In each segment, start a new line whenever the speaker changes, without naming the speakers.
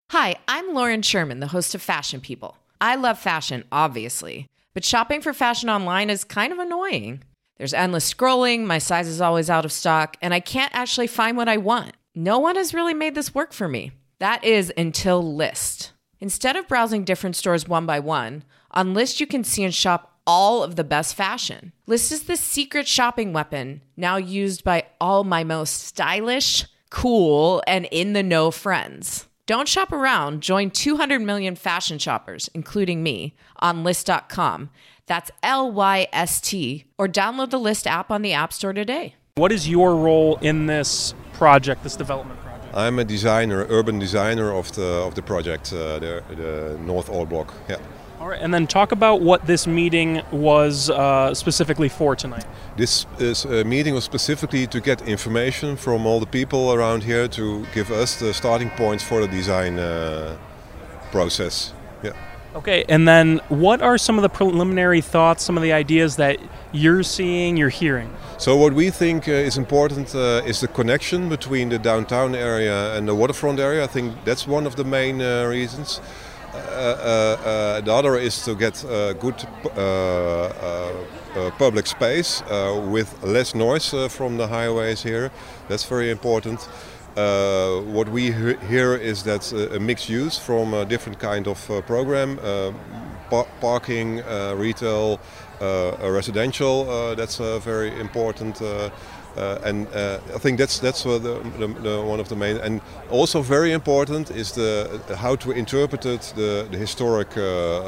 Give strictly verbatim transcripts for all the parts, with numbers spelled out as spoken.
Hi, I'm Lauren Sherman, the host of Fashion People. I love fashion, obviously, but shopping for fashion online is kind of annoying. There's endless scrolling, my size is always out of stock, and I can't actually find what I want. No one has really made this work for me. That is until Lyst. Instead of browsing different stores one by one, on Lyst you can see and shop all of the best fashion. Lyst is the secret shopping weapon, now used by all my most stylish, cool, and in-the-know friends. Don't shop around. Join two hundred million fashion shoppers, including me, on Lyst dot com. That's L Y S T, or download the Lyst app on the App Store today.
What is your role in this project, this development project?
I'm a designer, urban designer of the of the project, uh, the, the North Old Block. Yeah.
All right, and then talk about what this meeting was uh, specifically for tonight.
This is a meeting was specifically to get information from all the people around here to give us the starting points for the design uh, process. Yeah.
Okay, and then what are some of the preliminary thoughts, some of the ideas that you're seeing, you're hearing?
So what we think uh, is important uh, is the connection between the downtown area and the waterfront area. I think that's one of the main uh, reasons. Uh, uh, uh, the other is to get uh, good uh, uh, uh, public space uh, with less noise uh, from the highways here. That's very important. Uh, what we he- hear is that uh, a mixed use from a different kind of uh, program, uh, par- parking, uh, retail, uh, residential. Uh, that's uh, very important. Uh, Uh, and uh, I think that's that's uh, the, the, the one of the main, and also very important is the uh, how to interpret it, the, the historic uh,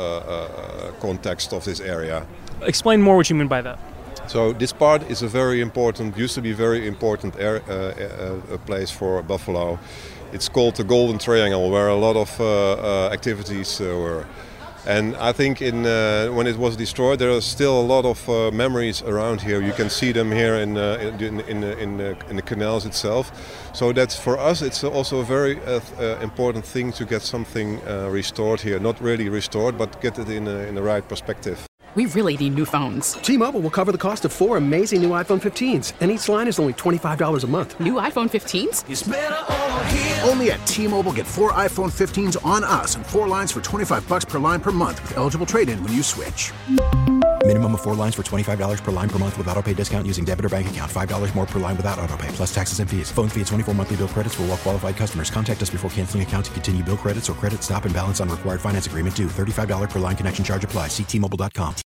uh, context of this area.
Explain more what you mean by that.
So this part is a very important, used to be very important air, uh, uh, a place for Buffalo. It's called the Golden Triangle, where a lot of uh, uh, activities uh, were. And I think in, uh, when it was destroyed, there are still a lot of uh, memories around here. You can see them here in uh, in in, in, uh, in the canals itself. So that's for us. It's also a very uh, uh, important thing to get something uh, restored here. Not really restored, but get it in a, in the right perspective.
We really need new phones.
T-Mobile will cover the cost of four amazing new iPhone fifteens, and each line is only twenty-five dollars a month.
New iPhone fifteens?
It's better over here. Only at T-Mobile, get four iPhone fifteens on us and four lines for twenty-five dollars per line per month with eligible trade-in when you switch.
Minimum of four lines for twenty-five dollars per line per month with autopay discount using debit or bank account. five dollars more per line without autopay, plus taxes and fees. Phone fee at twenty-four monthly bill credits for well-qualified customers. Contact us before canceling account to continue bill credits or credit stop and balance on required finance agreement due. thirty-five dollars per line connection charge applies. See T Mobile dot com.